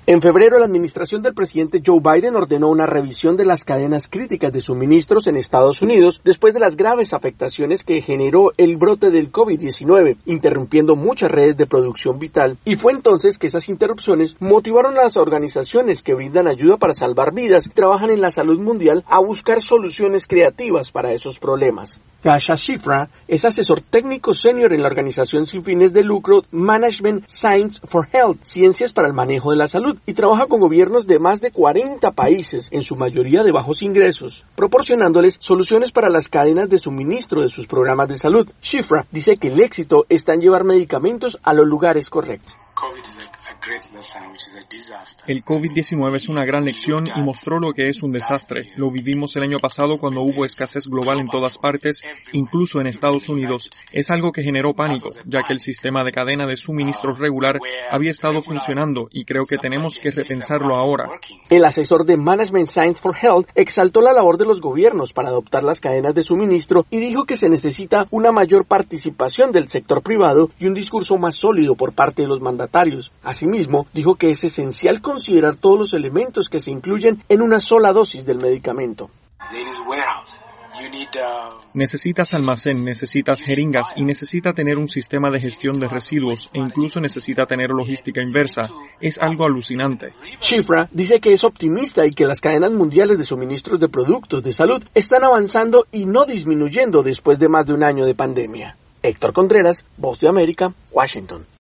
En febrero, la administración del presidente Joe Biden ordenó una revisión de las cadenas críticas de suministros en Estados Unidos después de las graves afectaciones que generó el brote del COVID-19, interrumpiendo muchas redes de producción vital, y fue entonces que esas interrupciones motivaron a las organizaciones que brindan ayuda para salvar vidas y trabajan en la salud mundial a buscar soluciones creativas para esos problemas. Kasha Shifra es asesor técnico senior en la organización sin fines de lucro Management Science for Health, Ciencias para el Manejo de la Salud, y trabaja con gobiernos de más de 40 países, en su mayoría de bajos ingresos, proporcionándoles soluciones para las cadenas de suministro de sus programas de salud. Shifra dice que el éxito está en llevar medicamentos a los lugares correctos. El COVID-19 es una gran lección y mostró lo que es un desastre. Lo vivimos el año pasado cuando hubo escasez global en todas partes, incluso en Estados Unidos. Es algo que generó pánico, ya que el sistema de cadena de suministro regular había estado funcionando y creo que tenemos que repensarlo ahora. El asesor de Management Science for Health exaltó la labor de los gobiernos para adoptar las cadenas de suministro y dijo que se necesita una mayor participación del sector privado y un discurso más sólido por parte de los mandatarios. Asimismo, dijo que es esencial considerar todos los elementos que se incluyen en una sola dosis del medicamento. Necesitas almacén, necesitas jeringas y necesita tener un sistema de gestión de residuos e incluso necesita tener logística inversa. Es algo alucinante. Shifra dice que es optimista y que las cadenas mundiales de suministros de productos de salud están avanzando y no disminuyendo después de más de un año de pandemia. Héctor Contreras, Voz de América, Washington.